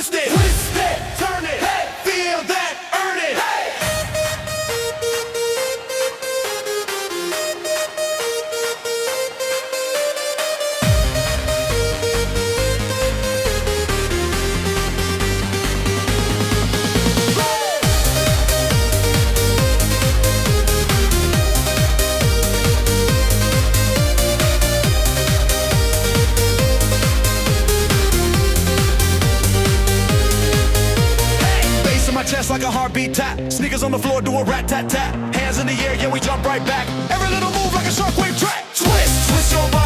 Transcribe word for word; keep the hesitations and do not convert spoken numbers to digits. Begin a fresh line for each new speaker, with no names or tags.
twist it, twist it, turn it, hey, feel that, earn it, hey. Chest like a heartbeat tap. Sneakers on the floor, do a rat tat tat. Hands in the air, yeah, we jump right back. Every little move like a shockwave track. Twist, twist your body.